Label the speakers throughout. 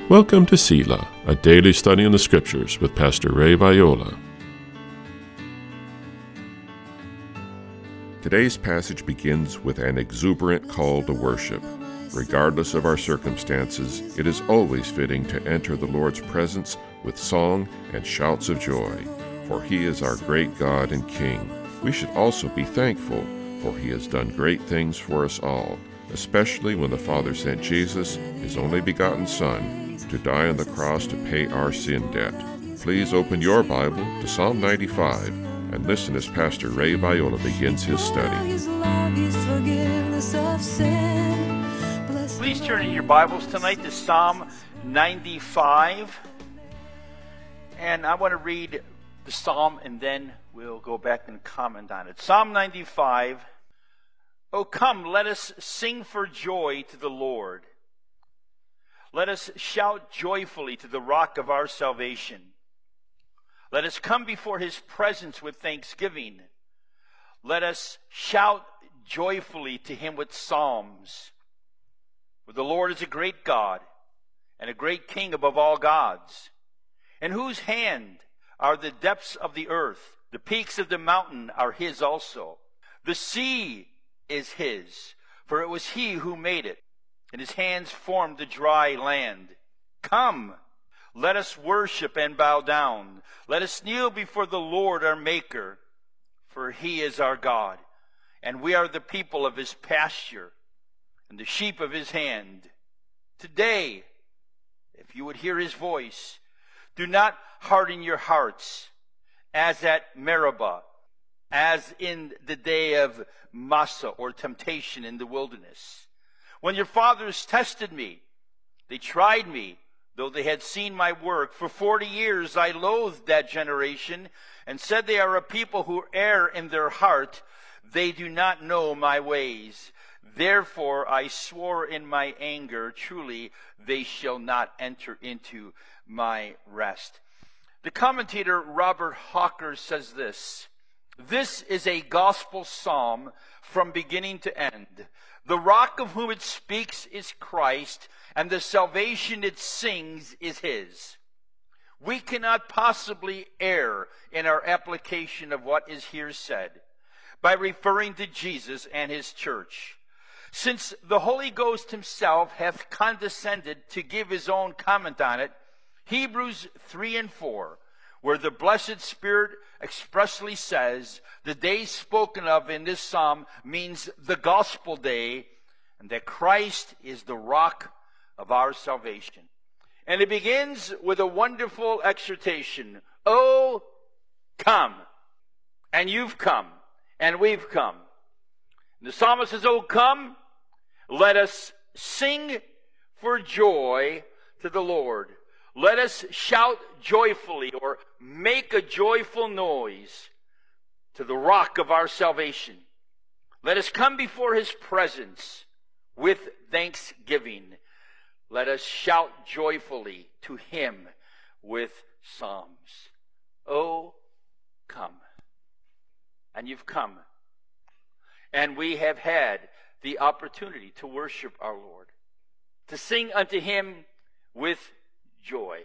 Speaker 1: Welcome to Selah, a daily study in the Scriptures with Pastor Ray Viola. Today's passage begins with an exuberant call to worship. Regardless of our circumstances, it is always fitting to enter the Lord's presence with song and shouts of joy, for He is our great God and King. We should also be thankful, for He has done great things for us all, especially when the Father sent Jesus, His only begotten Son, to die on the cross to pay our sin debt. Please open your Bible to Psalm 95 and listen as Pastor Ray Viola begins his study.
Speaker 2: Please turn in your Bibles tonight to Psalm 95. And I want to read the psalm and then we'll go back and comment on it. Psalm 95. Oh, come, let us sing for joy to the Lord. Let us shout joyfully to the rock of our salvation. Let us come before His presence with thanksgiving. Let us shout joyfully to Him with psalms. For the Lord is a great God and a great King above all gods, in whose hand are the depths of the earth. The peaks of the mountain are His also. The sea is His, for it was He who made it, and His hands formed the dry land. Come, let us worship and bow down. Let us kneel before the Lord our Maker, for He is our God, and we are the people of His pasture, and the sheep of His hand. Today, if you would hear His voice, do not harden your hearts, as at Meribah, as in the day of Massah, or temptation in the wilderness. When your fathers tested me, they tried me, though they had seen my work. For 40 years I loathed that generation, and said they are a people who err in their heart. They do not know my ways. Therefore I swore in my anger, truly they shall not enter into my rest. The commentator Robert Hawker says this: this is a gospel psalm from beginning to end. The rock of whom it speaks is Christ, and the salvation it sings is His. We cannot possibly err in our application of what is here said by referring to Jesus and His church. Since the Holy Ghost Himself hath condescended to give His own comment on it, Hebrews 3 and 4, where the blessed Spirit expressly says the day spoken of in this psalm means the gospel day, and that Christ is the rock of our salvation. And it begins with a wonderful exhortation. Oh, come. And you've come. And we've come. And the psalmist says, oh, come. Let us sing for joy to the Lord. Let us shout joyfully, or make a joyful noise to the rock of our salvation. Let us come before His presence with thanksgiving. Let us shout joyfully to Him with psalms. Oh, come. And you've come. And we have had the opportunity to worship our Lord, to sing unto Him with joy.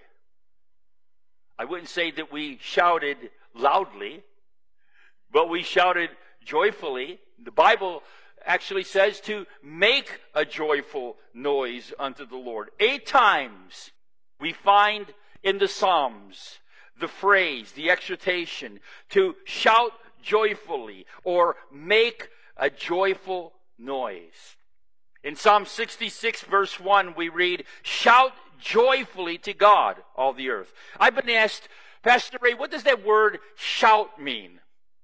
Speaker 2: I wouldn't say that we shouted loudly, but we shouted joyfully. The Bible actually says to make a joyful noise unto the Lord. 8 times we find in the Psalms the phrase, the exhortation, to shout joyfully or make a joyful noise. In Psalm 66 verse 1 we read, shout joyfully to God, all the earth. I've been asked, Pastor Ray, what does that word shout mean?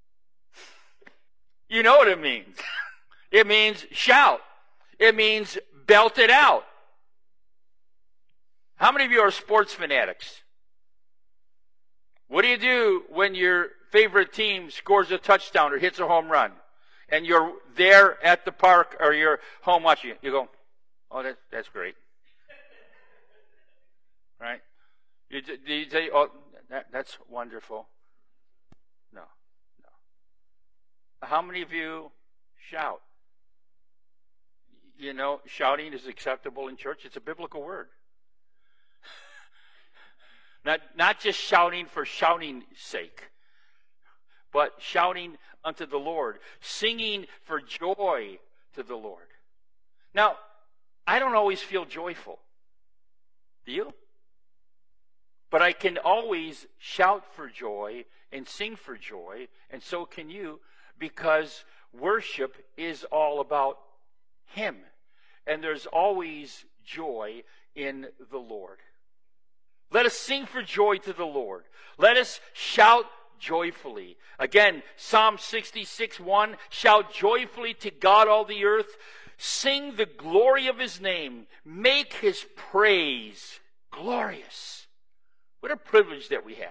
Speaker 2: You know what it means. It means shout. It means belt it out. How many of you are sports fanatics? What do you do when your favorite team scores a touchdown or hits a home run? And you're there at the park or you're home watching it. You go, oh, that's great. Right? You say, oh, that's wonderful. No. How many of you shout? You know, shouting is acceptable in church. It's a biblical word. Not just shouting for shouting's sake, but shouting unto the Lord, singing for joy to the Lord. Now, I don't always feel joyful. Do you? But I can always shout for joy and sing for joy, and so can you, because worship is all about Him. And there's always joy in the Lord. Let us sing for joy to the Lord. Let us shout joyfully. Again, Psalm 66:1, shout joyfully to God all the earth. Sing the glory of His name. Make His praise glorious. What a privilege that we have.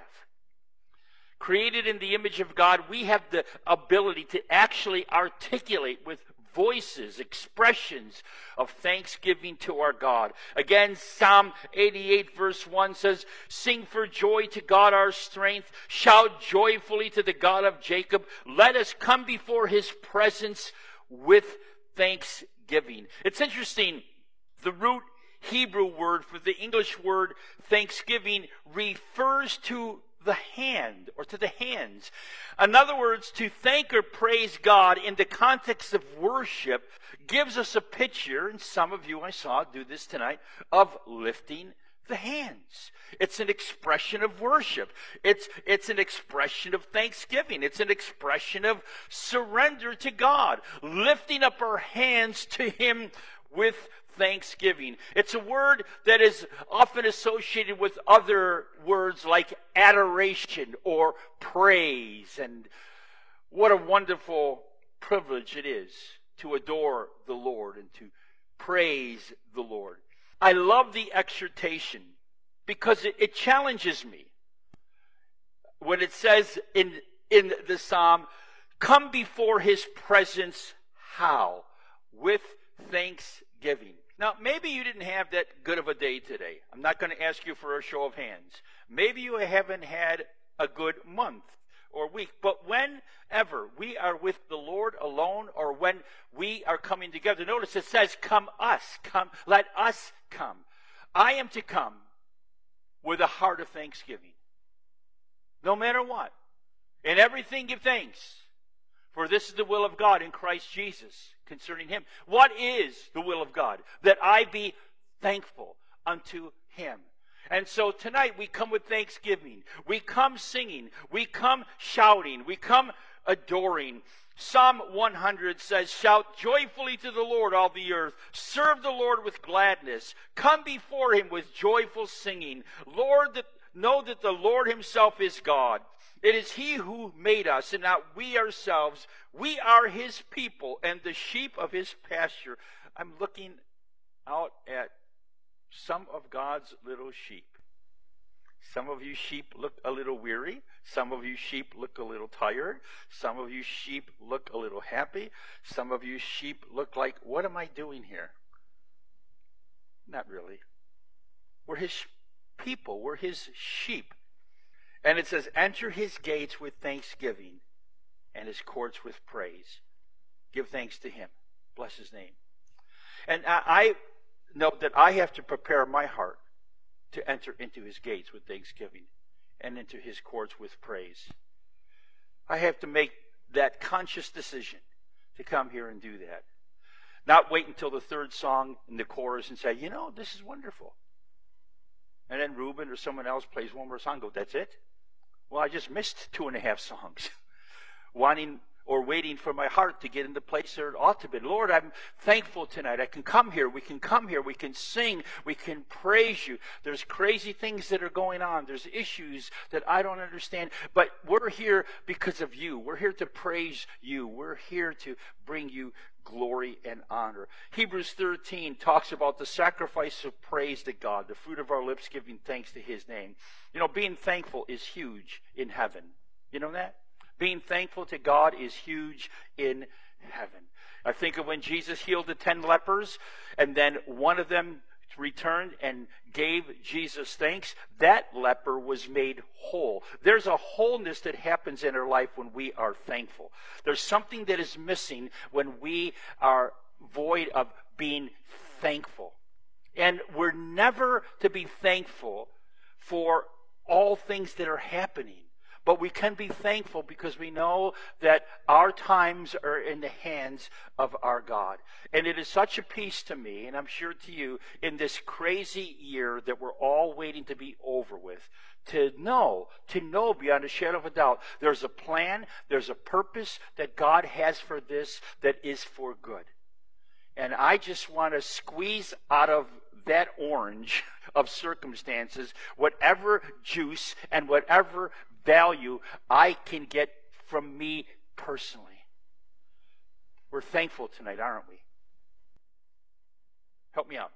Speaker 2: Created in the image of God, we have the ability to actually articulate with voices, expressions of thanksgiving to our God. Again, Psalm 88 verse 1 says, sing for joy to God our strength. Shout joyfully to the God of Jacob. Let us come before His presence with thanksgiving. It's interesting, the root Hebrew word for the English word thanksgiving refers to the hand, or to the hands. In other words, to thank or praise God in the context of worship gives us a picture, and some of you I saw do this tonight, of lifting the hands. It's an expression of worship. It's an expression of thanksgiving. It's an expression of surrender to God, lifting up our hands to Him with thanksgiving. It's a word that is often associated with other words like adoration or praise. And what a wonderful privilege it is to adore the Lord and to praise the Lord. I love the exhortation because it challenges me. When it says in the psalm, come before His presence, how? With thanksgiving. Now, maybe you didn't have that good of a day today. I'm not going to ask you for a show of hands. Maybe you haven't had a good month or week. But whenever we are with the Lord alone, or when we are coming together, notice it says, come, let us come. I am to come with a heart of thanksgiving. No matter what. In everything give thanks. For this is the will of God in Christ Jesus concerning Him. What is the will of God? That I be thankful unto Him. And so tonight we come with thanksgiving. We come singing. We come shouting. We come adoring. Psalm 100 says, shout joyfully to the Lord, all the earth. Serve the Lord with gladness. Come before Him with joyful singing. Know that the Lord Himself is God. It is He who made us, and not we ourselves. We are His people and the sheep of His pasture. I'm looking out at some of God's little sheep. Some of you sheep look a little weary. Some of you sheep look a little tired. Some of you sheep look a little happy. Some of you sheep look like, what am I doing here? Not really. We're His people. We're His sheep. And it says, enter His gates with thanksgiving and His courts with praise. Give thanks to Him. Bless His name. And I know that I have to prepare my heart to enter into His gates with thanksgiving and into His courts with praise. I have to make that conscious decision to come here and do that. Not wait until the third song in the chorus and say, this is wonderful. And then Reuben or someone else plays one more song. Go, that's it? Well, I just missed 2.5 songs. Waiting for my heart to get in the place where it ought to be. Lord, I'm thankful tonight. I can come here. We can come here. We can sing. We can praise You. There's crazy things that are going on. There's issues that I don't understand. But we're here because of You. We're here to praise You. We're here to bring You glory and honor. Hebrews 13 talks about the sacrifice of praise to God, the fruit of our lips giving thanks to His name. Being thankful is huge in heaven. You know that? Being thankful to God is huge in heaven. I think of when Jesus healed the 10 lepers, and then one of them returned and gave Jesus thanks. That leper was made whole. There's a wholeness that happens in our life when we are thankful. There's something that is missing when we are void of being thankful. And we're never to be thankful for all things that are happening. But we can be thankful because we know that our times are in the hands of our God. And it is such a peace to me, and I'm sure to you, in this crazy year that we're all waiting to be over with, to know beyond a shadow of a doubt, there's a plan, there's a purpose that God has for this that is for good. And I just want to squeeze out of that orange of circumstances whatever juice and whatever value I can get from me personally. We're thankful tonight, aren't we? Help me out.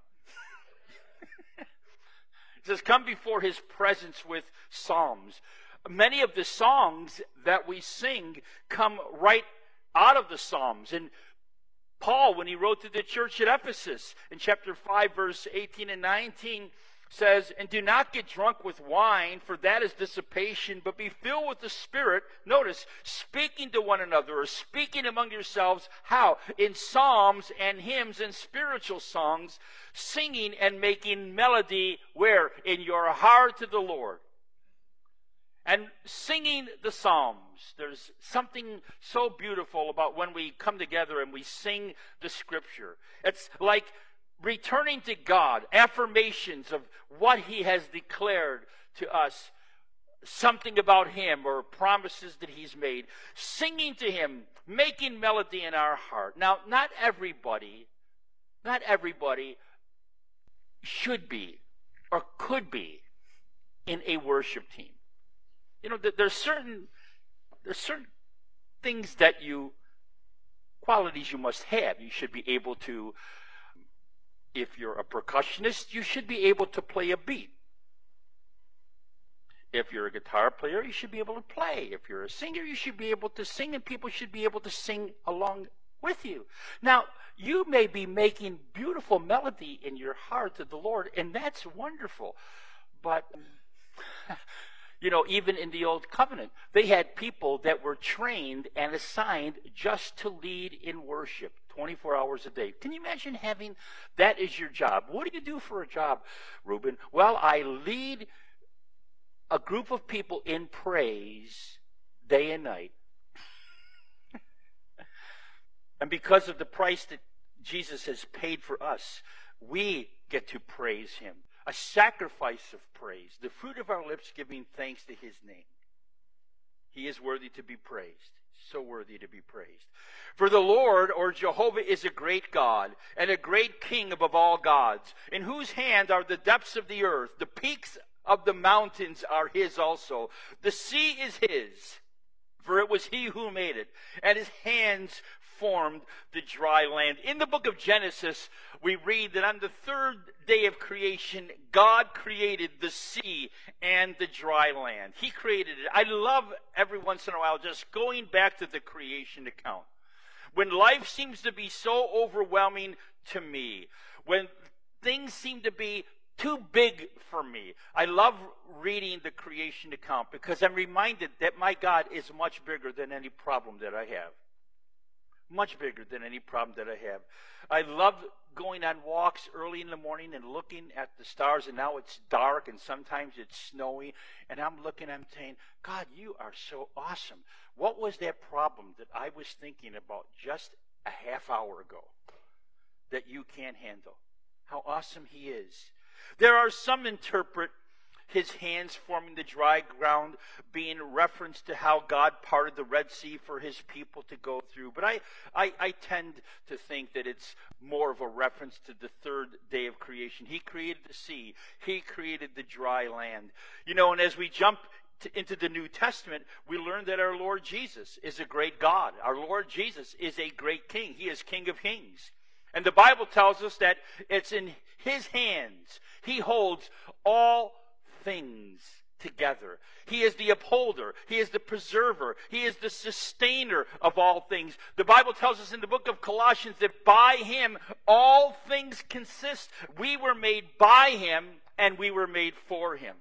Speaker 2: It says, come before his presence with psalms. Many of the songs that we sing come right out of the Psalms. And Paul, when he wrote to the church at Ephesus, in chapter 5, verse 18 and 19, says, and do not get drunk with wine, for that is dissipation, but be filled with the Spirit. Notice, speaking to one another, or speaking among yourselves. How? In psalms and hymns and spiritual songs, singing and making melody, where? In your heart to the Lord. And singing the psalms. There's something so beautiful about when we come together and we sing the Scripture. It's like returning to God, affirmations of what he has declared to us, something about him or promises that he's made, singing to him, making melody in our heart. Now, not everybody should be or could be in a worship team. You know, there's certain things qualities you must have. You should be able to, if you're a percussionist, you should be able to play a beat. If you're a guitar player, you should be able to play. If you're a singer, you should be able to sing, and people should be able to sing along with you. Now, you may be making beautiful melody in your heart to the Lord, and that's wonderful. But, you know, even in the Old Covenant, they had people that were trained and assigned just to lead in worship 24 hours a day. Can you imagine having that as your job? What do you do for a job, Reuben? Well, I lead a group of people in praise day and night. And because of the price that Jesus has paid for us, we get to praise him. A sacrifice of praise, the fruit of our lips giving thanks to his name. He is worthy to be praised, so worthy to be praised. For the Lord, or Jehovah, is a great God and a great King above all gods, in whose hand are the depths of the earth. The peaks of the mountains are his also. The sea is his, for it was he who made it, and his hands formed the dry land. In the book of Genesis, we read that on the third day of creation, God created the sea and the dry land. He created it. I love every once in a while just going back to the creation account. When life seems to be so overwhelming to me, when things seem to be too big for me, I love reading the creation account because I'm reminded that my God is much bigger than any problem that I have. Much bigger than any problem that I have. I love going on walks early in the morning and looking at the stars, and now it's dark and sometimes it's snowy, and I'm saying, God, you are so awesome. What was that problem that I was thinking about just a half hour ago that you can't handle? How awesome he is. There are some interpret his hands forming the dry ground being reference to how God parted the Red Sea for his people to go through. But I tend to think that it's more of a reference to the third day of creation. He created the sea. He created the dry land. You know, and as we jump into the New Testament, we learn that our Lord Jesus is a great God. Our Lord Jesus is a great King. He is King of Kings. And the Bible tells us that it's in his hands. He holds all things together. He is the upholder. He is the preserver. He is the sustainer of all things. The Bible tells us in the book of Colossians that by him all things consist. We were made by him and we were made for him.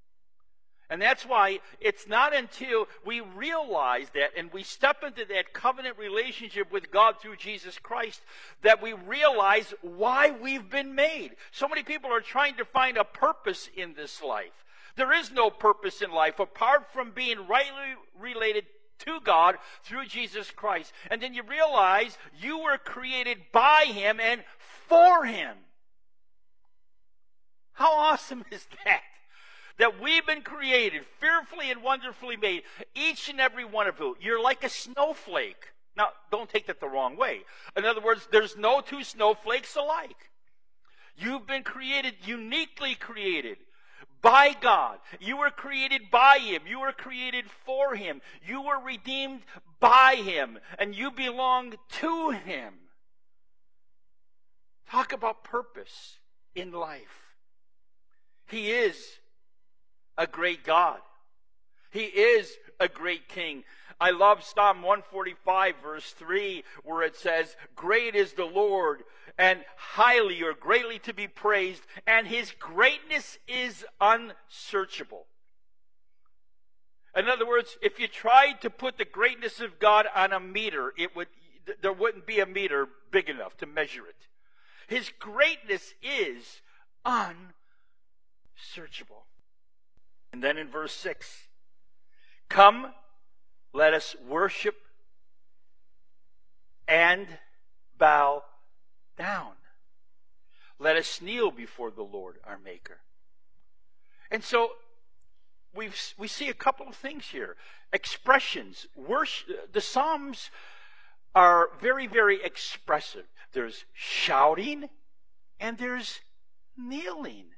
Speaker 2: And that's why it's not until we realize that and we step into that covenant relationship with God through Jesus Christ that we realize why we've been made. So many people are trying to find a purpose in this life. There is no purpose in life apart from being rightly related to God through Jesus Christ. And then you realize you were created by Him and for Him. How awesome is that? That we've been created, fearfully and wonderfully made, each and every one of you. You're like a snowflake. Now, don't take that the wrong way. In other words, there's no two snowflakes alike. You've been created, uniquely created by God. You were created by Him. You were created for Him. You were redeemed by Him. And you belong to Him. Talk about purpose in life. He is a great God. He is a great King. I love Psalm 145 verse 3 where it says, "Great is the Lord and highly or greatly to be praised, and His greatness is unsearchable." In other words, if you tried to put the greatness of God on a meter, there wouldn't be a meter big enough to measure it. His greatness is unsearchable. And then in verse 6, "Come, let us worship and bow down. Let us kneel before the Lord our Maker." And so we see a couple of things here. Expressions. Worship. The Psalms are very, very expressive. There's shouting and there's kneeling.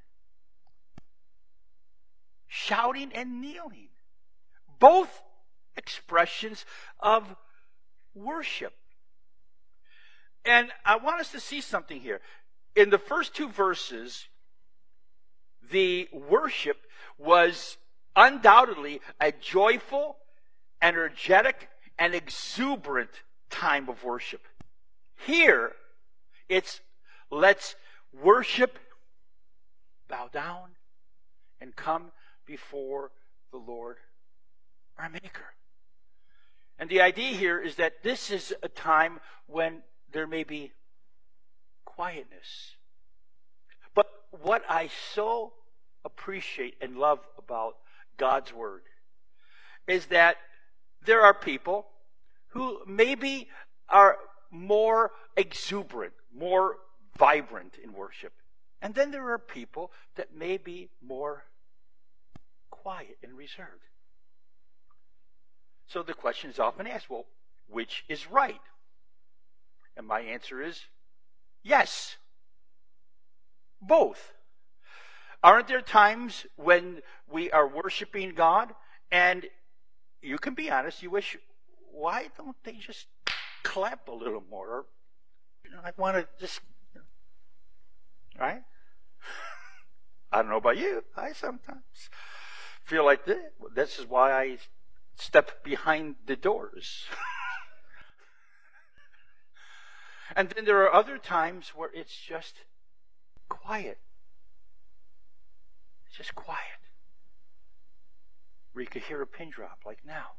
Speaker 2: Shouting and kneeling. Both expressions of worship. And I want us to see something here. In the first two verses, the worship was undoubtedly a joyful, energetic, and exuberant time of worship. Here, it's let's worship, bow down, and come before the Lord our Maker. And the idea here is that this is a time when there may be quietness. But what I so appreciate and love about God's Word is that there are people who maybe are more exuberant, more vibrant in worship. And then there are people that may be more quiet and reserved. So the question is often asked, well, which is right? And my answer is yes. Both. Aren't there times when we are worshiping God and you can be honest, you wish, why don't they just clap a little more? Or, I want to just, right? I don't know about you. I sometimes feel like this. This is why I step behind the doors. And then there are other times where it's just quiet. It's just quiet. Where you could hear a pin drop like now.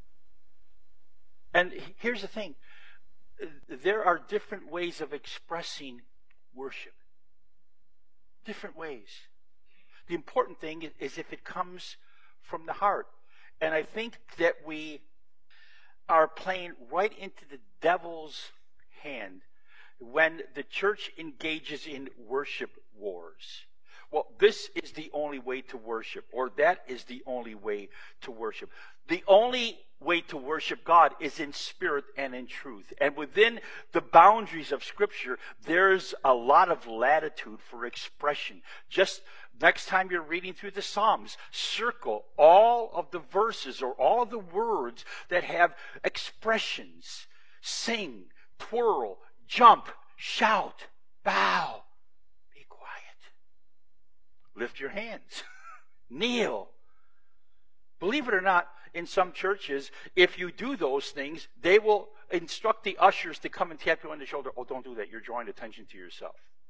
Speaker 2: And here's the thing. There are different ways of expressing worship. Different ways. The important thing is if it comes from the heart. And I think that we are playing right into the devil's hand when the church engages in worship wars. Well, this is the only way to worship, or that is the only way to worship. The only way to worship God is in spirit and in truth. And within the boundaries of Scripture, there's a lot of latitude for expression. Just next time you're reading through the Psalms, circle all of the verses or all of the words that have expressions. Sing, twirl, jump, shout, bow. Be quiet. Lift your hands. Kneel. Believe it or not, in some churches, if you do those things, they will instruct the ushers to come and tap you on the shoulder. Oh, don't do that. You're drawing attention to yourself.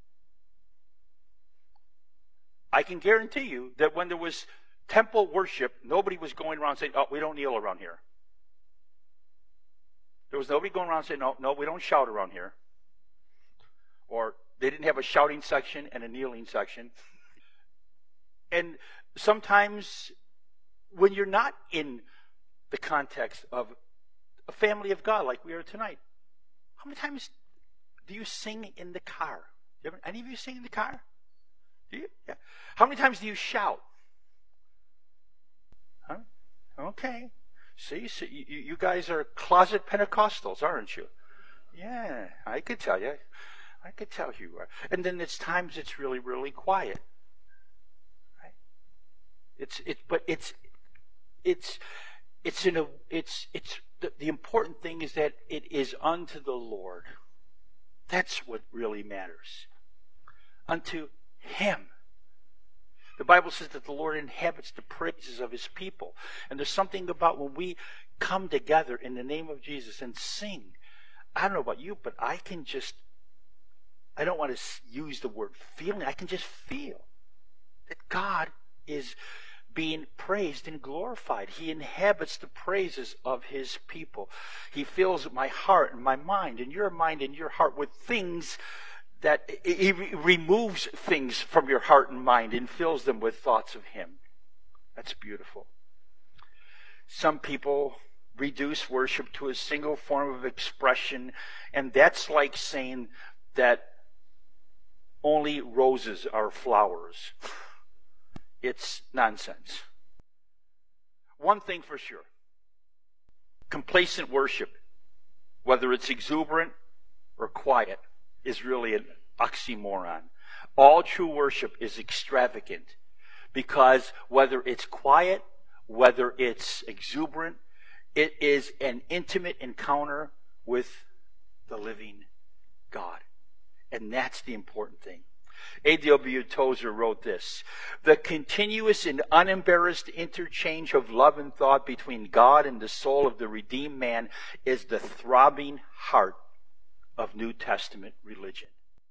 Speaker 2: I can guarantee you that when there was temple worship, nobody was going around saying, oh, we don't kneel around here. There was nobody going around saying, no, we don't shout around here. Or they didn't have a shouting section and a kneeling section. And sometimes when you're not in the context of a family of God like we are tonight, how many times do you sing in the car? Any of you sing in the car? Do you? Yeah. How many times do you shout? Huh? Okay. See, so you guys are closet Pentecostals, aren't you? Yeah, I could tell you. I could tell you are. And then it's times it's really, really quiet. Right? The important thing is that it is unto the Lord. That's what really matters. Unto Him. The Bible says that the Lord inhabits the praises of His people. And there's something about when we come together in the name of Jesus and sing. I don't know about you, but I don't want to use the word feeling. I can just feel that God is being praised and glorified. He inhabits the praises of His people. He fills my heart and my mind and your heart with things that He removes things from your heart and mind and fills them with thoughts of Him. That's beautiful. Some people reduce worship to a single form of expression, and that's like saying that only roses are flowers. It's nonsense. One thing for sure. Complacent worship, whether it's exuberant or quiet, is really an oxymoron. All true worship is extravagant because whether it's quiet, whether it's exuberant, it is an intimate encounter with the living God. And that's the important thing. A.W. Tozer wrote this: "The continuous and unembarrassed interchange of love and thought between God and the soul of the redeemed man is the throbbing heart of New Testament religion."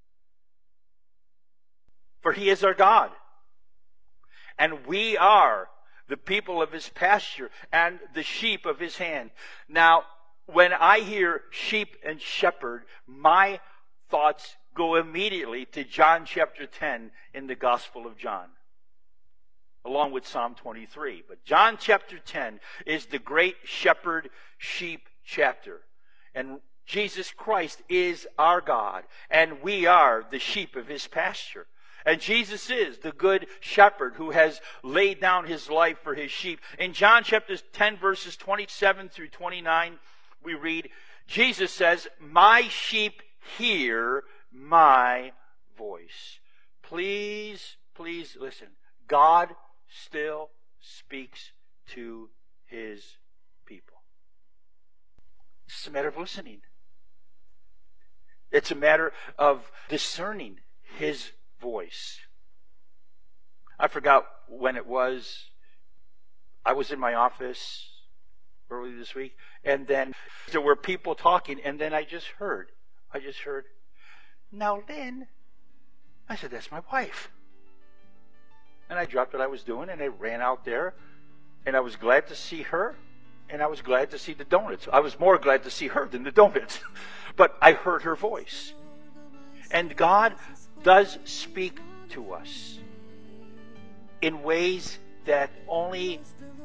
Speaker 2: For He is our God. And we are the people of His pasture and the sheep of His hand. Now, when I hear sheep and shepherd, my thoughts go immediately to John chapter 10 in the Gospel of John, along with Psalm 23. But John chapter 10 is the great shepherd-sheep chapter. And Jesus Christ is our God, and we are the sheep of His pasture. And Jesus is the good shepherd who has laid down His life for His sheep. In John chapter 10, verses 27 through 29, we read, Jesus says, "My sheep hear my voice." Please, please listen. God still speaks to His people. It's just a matter of listening. It's a matter of discerning His voice. I forgot when it was. I was in my office early this week, and then there were people talking, and then I just heard, "Now, Lynn," I said, "That's my wife." And I dropped what I was doing, and I ran out there, and I was glad to see her, and I was glad to see the donuts. I was more glad to see her than the donuts. But I heard her voice. And God does speak to us in ways that only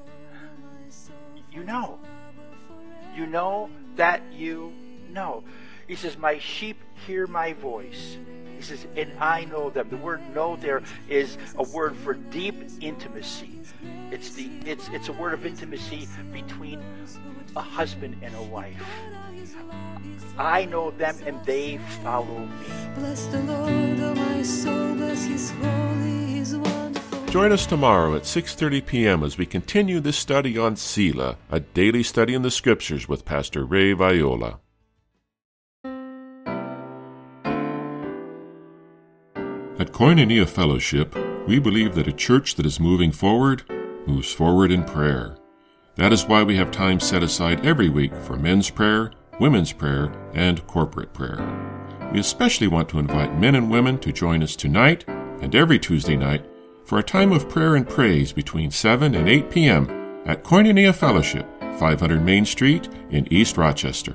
Speaker 2: you know. You know that you know. He says, "My sheep hear my voice." He says, "and I know them." The word "know" there is a word for deep intimacy. It's a word of intimacy between a husband and a wife. I know them and they follow me. Bless the Lord, oh my soul, bless His holy, His wonderful.
Speaker 1: Join us tomorrow at 6:30 p.m. as we continue this study on Selah, a daily study in the Scriptures with Pastor Ray Viola. At Koinonia Fellowship, we believe that a church that is moving forward moves forward in prayer. That is why we have time set aside every week for men's prayer, women's prayer, and corporate prayer. We especially want to invite men and women to join us tonight and every Tuesday night for a time of prayer and praise between 7 and 8 p.m. at Koinonia Fellowship, 500 Main Street in East Rochester.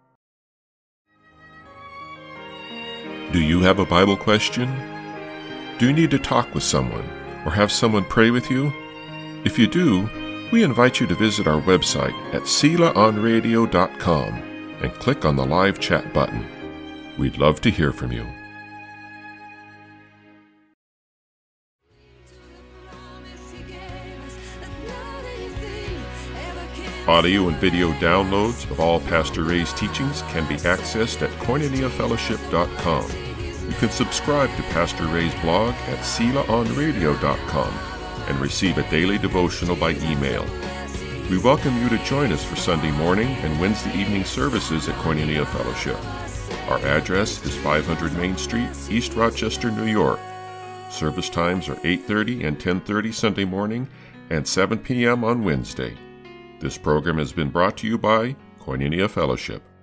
Speaker 1: Do you have a Bible question? Do you need to talk with someone or have someone pray with you? If you do, we invite you to visit our website at SelaOnRadio.com and click on the live chat button. We'd love to hear from you. Audio and video downloads of all Pastor Ray's teachings can be accessed at KoinoniaFellowship.com. You can subscribe to Pastor Ray's blog at SelaOnRadio.com and receive a daily devotional by email. We welcome you to join us for Sunday morning and Wednesday evening services at Koinonia Fellowship. Our address is 500 Main Street, East Rochester, New York. Service times are 8:30 and 10:30 Sunday morning and 7 p.m. on Wednesday. This program has been brought to you by Koinonia Fellowship.